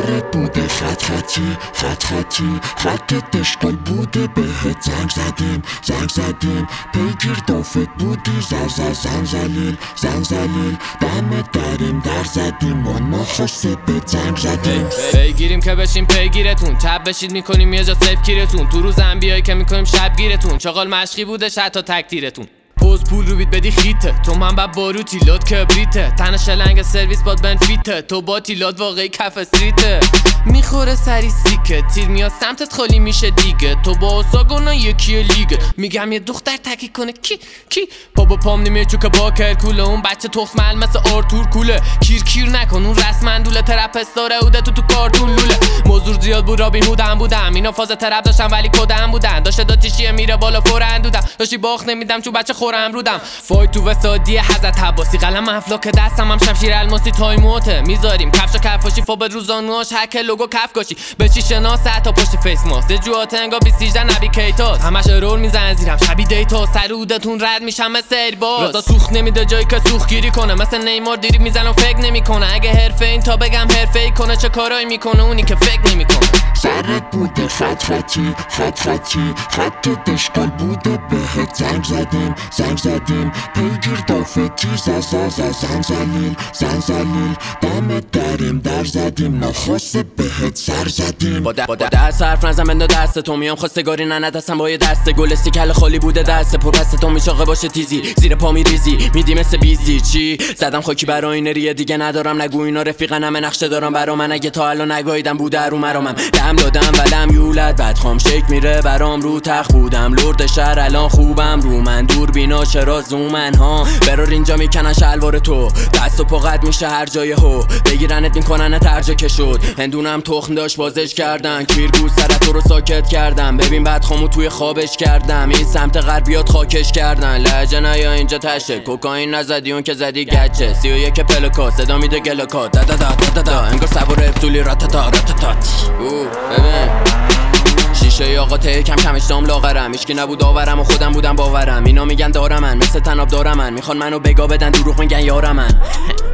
سرت بوده خط خطی خطت اشکال بوده بهت زنگ زدیم پیگیر دافت بودی زن زلیل دمت دریم در زدیم و نخواسته به زنگ زدیم پیگیریم که بشیم پیگیرتون چپ بشید میکنیم یه جا سیف گیرتون تو روز انبیایی که میکنیم شب گیرتون چاقال مشقی بوده حتی تکتیرتون پوز پول رو بید بدی خیته تو من با باروتی لود کبریته تن شلنگ سرویس باد بنفیته تو با تیلاد واقعی کف استریته میخوره سری سیکه تیر میاد سمتت خالی میشه دیگه تو با ساگونا یکی لیگه میگم یه دختر تکی کنه کی بابا پام نمیه چوک با کرکوله اون بچه تخمل مثل آرتور کوله کیر نکن اون رسم دوله ترپست داره اوده تو کارتون لوله موضوع زیاد بود رابین هودم بودم اینا فاز ترپ داشتم ولی کدم بودن داشته داتیشیه میره بالا فورن دودم داشتی باخت نمیدم چون بچه خورم رودم فای تو وسادی حضرت عباسی قلم افلاک دستم هم شمشیر الماسی تایموته میذاریم کفش و کفاشی فوب روزانوش هک لوگو کف گاشی بچی شناسه تا پشت فیس ماست جوات انگا 2018 نبی کیتاس همش رول میزنن زیرم شبی دیتا سر اودتون رد میشم مثل ایرباز رضا سوخت نمیده جایی که سوخت گیری کنه مثل نیمار دیری میزنم فکر نمیکنه اگه حرفه این تا بگم حرفه ای کنه چه کارایی میکنه اونی که فکر نمیکنه سرت بوده خط خطی خطت اشکال بوده بهت زنگ زدیم پیگیر دافتی زن زلیل دمت دریم در زدیم نخواسته بهت سر زدیم با دست حرف نزن بنده دست تو میام خواستگاری ندستم با یه دست گل استیکل خالی بوده دست پر پست تو میشاقه باشه تیزی زیر پا میریزی میدی مثل بیزی چی زدم خاکی برا این ریه دیگه ندارم نگو اینا رفیقن همه نقشه دارم برا من اگه تا الان نگاهیدم بوده رو مرامم دم دادم ولم یولد بعد خام شک میره برام رو تخت بودم لرد شهر الان خوبم رو من دور بینا چرا زومن ها برار اینجا میکنن شلوار تو دست و پا قد میشه هر جای هو بگیرنت میکنن ترجه که شد هندونم تخم داشت بازش کردن کیرگوز سرت تو رو ساکت کردم ببین بعد خامو توی خوابش کردم این سمت غربیات خاکش کردن لهجه نیا اینجا تشه کوکائین نزدی اون که زدی گچه 31 پلکا صدا میده گلکا دا انگار سوار ابسولی راتتا ببین شیشه آقا ته کمش دام لاغرم ایشکی نبود آورم و خودم بودم باورم اینا میگن دارم من مثل تناب دارم من میخوان منو بگا بدن دروغ میگن یارم من